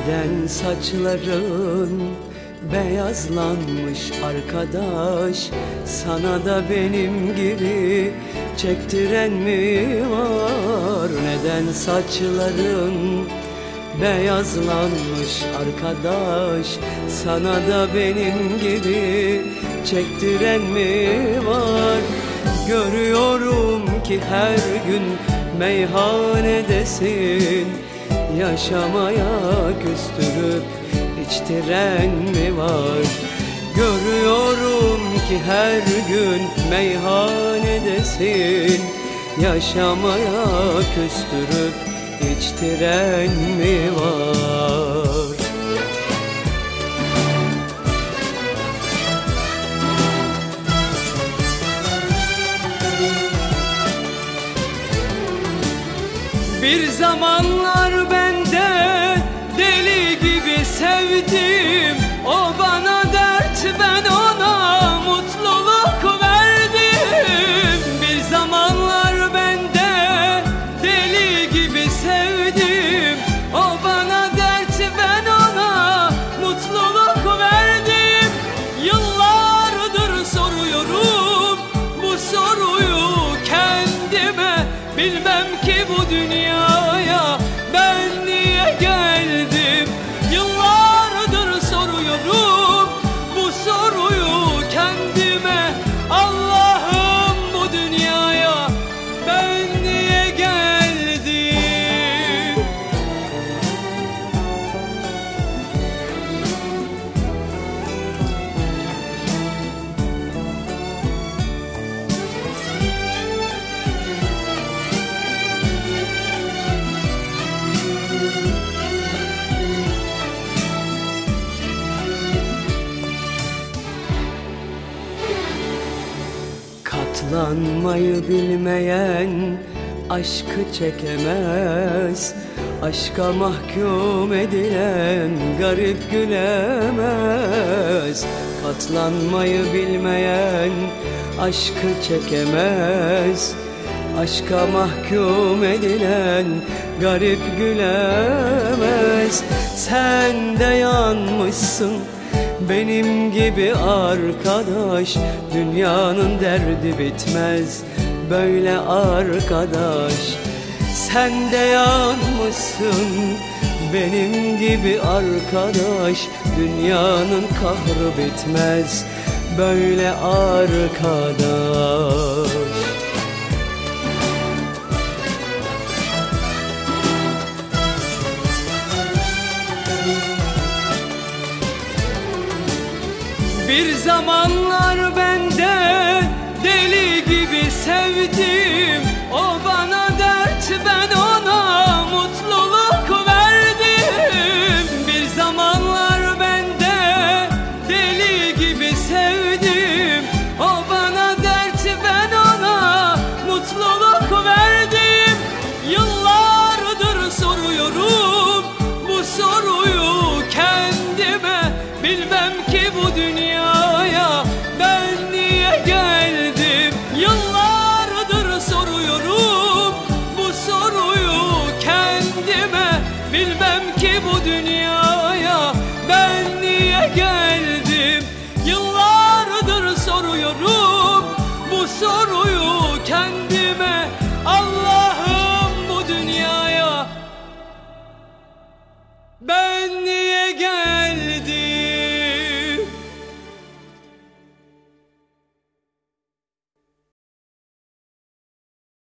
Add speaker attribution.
Speaker 1: Neden saçların beyazlanmış arkadaş? Sana da benim gibi çektiren mi var? Neden saçların beyazlanmış arkadaş? Sana da benim gibi çektiren mi var? Görüyorum ki her gün meyhanedesin. Yaşamaya küstürüp içtiren mi var? Görüyorum ki her gün meyhanedesin. Yaşamaya küstürüp içtiren mi var? Bir zamanlar ben de deli gibi sevdim. O bana dert, ben ona mutluluk verdim. Bir zamanlar ben de deli gibi sevdim. O bana dert, ben ona mutluluk verdim. Yıllardır soruyorum bu soruyu kendime. Bilmem ki bu dünyaya ben niye geldim? Yıllardır soruyorum bu soruyu kendime. Allah'ım, bu dünyaya ben niye geldim? Katlanmayı bilmeyen aşkı çekemez. Aşka mahkum edilen garip gülemez. Katlanmayı bilmeyen aşkı çekemez. Aşka mahkum edilen garip gülemez. Sen de yanmışsın benim gibi arkadaş. Dünyanın derdi bitmez böyle arkadaş. Sen de yanmışsın benim gibi arkadaş. Dünyanın kahrı bitmez böyle arkadaş.